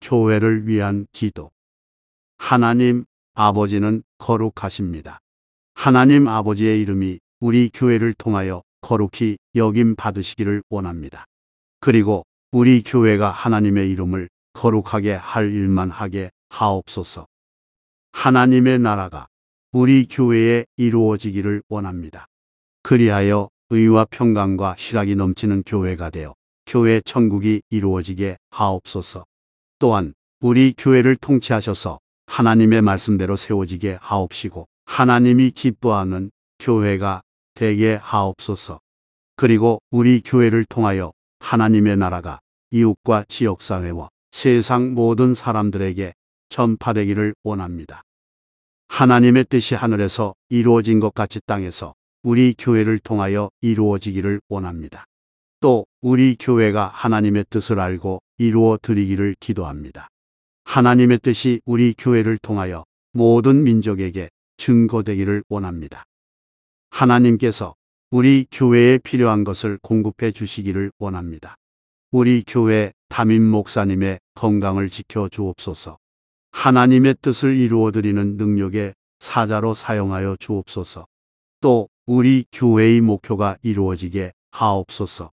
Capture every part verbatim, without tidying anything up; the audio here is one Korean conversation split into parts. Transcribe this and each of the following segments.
교회를 위한 기도. 하나님 아버지는 거룩하십니다. 하나님 아버지의 이름이 우리 교회를 통하여 거룩히 여김 받으시기를 원합니다. 그리고 우리 교회가 하나님의 이름을 거룩하게 할 일만 하게 하옵소서. 하나님의 나라가 우리 교회에 이루어지기를 원합니다. 그리하여 의와 평강과 희락이 넘치는 교회가 되어 교회 천국이 이루어지게 하옵소서. 또한 우리 교회를 통치하셔서 하나님의 말씀대로 세워지게 하옵시고 하나님이 기뻐하는 교회가 되게 하옵소서. 그리고 우리 교회를 통하여 하나님의 나라가 이웃과 지역사회와 세상 모든 사람들에게 전파되기를 원합니다. 하나님의 뜻이 하늘에서 이루어진 것 같이 땅에서 우리 교회를 통하여 이루어지기를 원합니다. 또 우리 교회가 하나님의 뜻을 알고 이루어 드리기를 기도합니다. 하나님의 뜻이 우리 교회를 통하여 모든 민족에게 증거되기를 원합니다. 하나님께서 우리 교회에 필요한 것을 공급해 주시기를 원합니다. 우리 교회 담임 목사님의 건강을 지켜 주옵소서. 하나님의 뜻을 이루어 드리는 능력의 사자로 사용하여 주옵소서. 또 우리 교회의 목표가 이루어지게 하옵소서.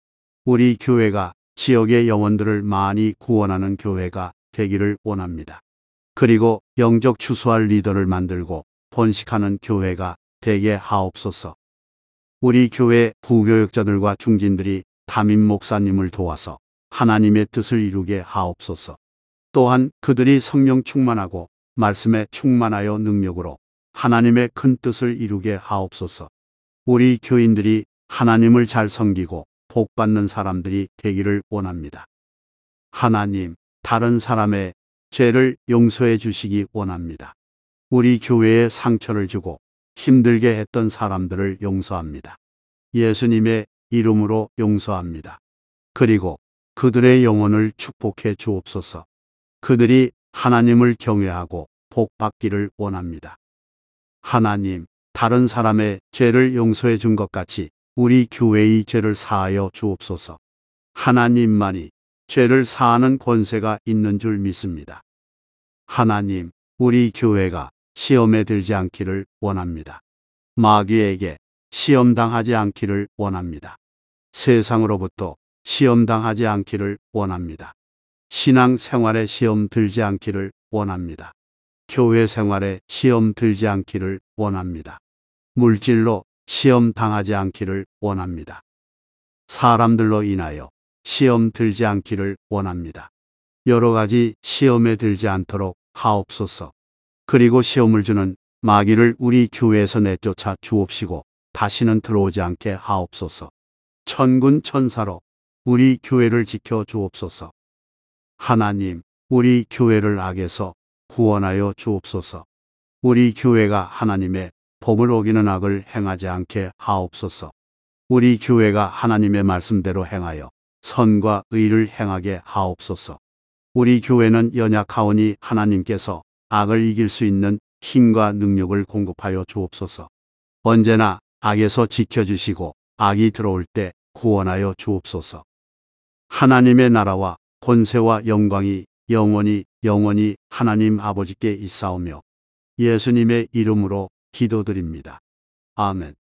우리 교회가 지역의 영혼들을 많이 구원하는 교회가 되기를 원합니다. 그리고 영적 추수할 리더를 만들고 번식하는 교회가 되게 하옵소서. 우리 교회 부교역자들과 중진들이 담임 목사님을 도와서 하나님의 뜻을 이루게 하옵소서. 또한 그들이 성령 충만하고 말씀에 충만하여 능력으로 하나님의 큰 뜻을 이루게 하옵소서. 우리 교인들이 하나님을 잘 섬기고 복받는 사람들이 되기를 원합니다. 하나님, 다른 사람의 죄를 용서해 주시기 원합니다. 우리 교회에 상처를 주고 힘들게 했던 사람들을 용서합니다. 예수님의 이름으로 용서합니다. 그리고 그들의 영혼을 축복해 주옵소서. 그들이 하나님을 경외하고 복받기를 원합니다. 하나님, 다른 사람의 죄를 용서해 준 것 같이 우리 교회의 죄를 사하여 주옵소서. 하나님만이 죄를 사하는 권세가 있는 줄 믿습니다. 하나님, 우리 교회가 시험에 들지 않기를 원합니다. 마귀에게 시험당하지 않기를 원합니다. 세상으로부터 시험당하지 않기를 원합니다. 신앙 생활에 시험 들지 않기를 원합니다. 교회 생활에 시험 들지 않기를 원합니다. 물질로 시험 당하지 않기를 원합니다. 사람들로 인하여 시험 들지 않기를 원합니다. 여러 가지 시험에 들지 않도록 하옵소서. 그리고 시험을 주는 마귀를 우리 교회에서 내쫓아 주옵시고 다시는 들어오지 않게 하옵소서. 천군 천사로 우리 교회를 지켜 주옵소서. 하나님, 우리 교회를 악에서 구원하여 주옵소서. 우리 교회가 하나님의 법을 어기는 악을 행하지 않게 하옵소서. 우리 교회가 하나님의 말씀대로 행하여 선과 의를 행하게 하옵소서. 우리 교회는 연약하오니 하나님께서 악을 이길 수 있는 힘과 능력을 공급하여 주옵소서. 언제나 악에서 지켜주시고 악이 들어올 때 구원하여 주옵소서. 하나님의 나라와 권세와 영광이 영원히 영원히 하나님 아버지께 있사오며 예수님의 이름으로 기도드립니다. 아멘.